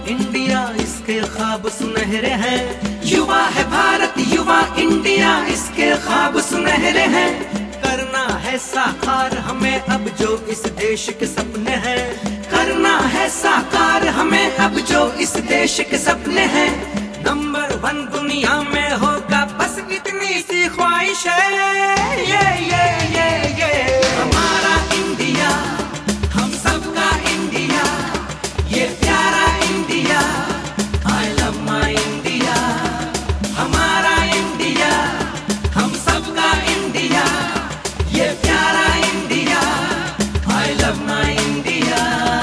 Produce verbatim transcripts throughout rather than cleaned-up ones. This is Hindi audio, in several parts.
इंडिया इसके ख्वाब सुनहरे हैं। युवा है भारत, युवा इंडिया इसके ख्वाब सुनहरे हैं। करना है साकार हमें अब जो इस देश के सपने हैं। करना है साकार हमें अब जो इस देश के सपने हैं। नंबर वन दुनिया में होगा बस इतनी सी ख्वाहिश है। ये ये ये ये हमारा इंडिया, हम सबका इंडिया, ये प्यारा India, I love my India. हमारा इंडिया, हम सबका इंडिया, ये प्यारा India, I love my India.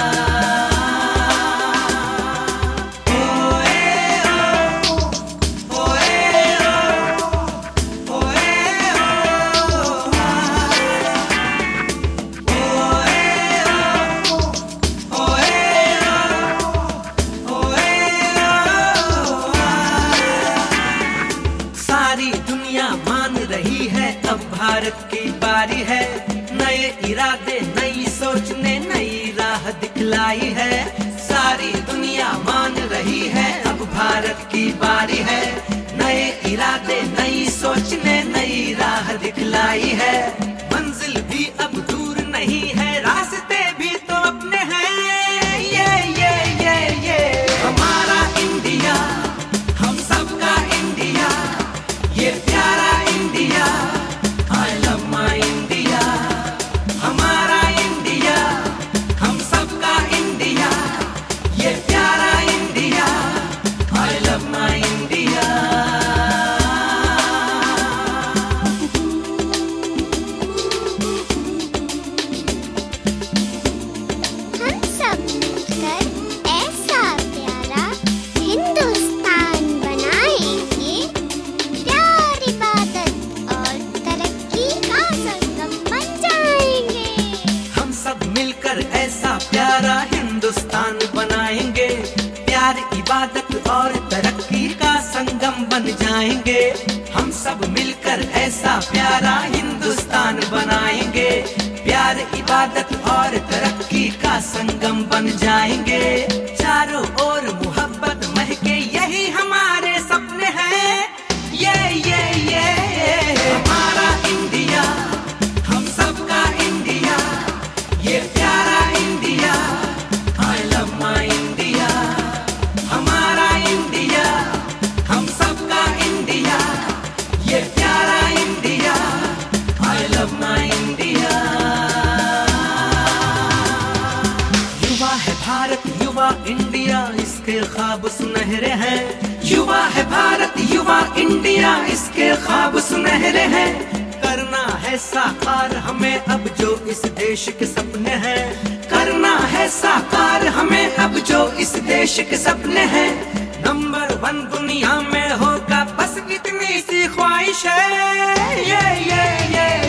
सारी दुनिया मान रही है अब भारत की बारी है। नए इरादे नई सोच ने नई राह दिखलाई है। सारी दुनिया मान रही है अब भारत की बारी है। नए इरादे नई सोच ने नई राह दिखलाई है। मंजिल भी अब दूर नहीं है, रास्ते भी तो अपने हैं। ये ये ये ये हमारा इंडिया, हम सबका इंडिया, ये प्यारा India, I love my India. हमारा इंडिया, हम सबका इंडिया, ये प्यारा India, I love my India. हम सब मिलकर ऐसा प्यारा हिंदुस्तान बनाएंगे। प्यार, इबादत और तरक्की का संगम बन जाएंगे। हम सब मिलकर ऐसा प्यारा हिंदुस्तान बनाएंगे। प्यार, इबादत और तरक्की का संगम बन जाएंगे। हम सब मिलकर ऐसा प्यारा हिंदुस्तान बनाएंगे। प्यार, इबादत और तरक्की का संगम बन जाएंगे। चारों ओर मोहब्बत महके यही हमारे सपने हैं। ये ये ये हमारा इंडिया, हम सबका इंडिया, ये प्यारा India, I love my India. हमारा इंडिया, हम सबका इंडिया, ये प्यारा India, I love my India. युवा है भारत, युवा इंडिया इसके ख्वाब सुनहरे हैं। युवा है भारत, युवा इंडिया इसके ख्वाब सुनहरे हैं। करना है साकार हमें अब जो इस देश के सपने हैं। करना है साकार हमें अब जो इस देश के सपने हैं। नंबर वन दुनिया में होगा बस इतनी सी ख्वाहिश है। ये ये ये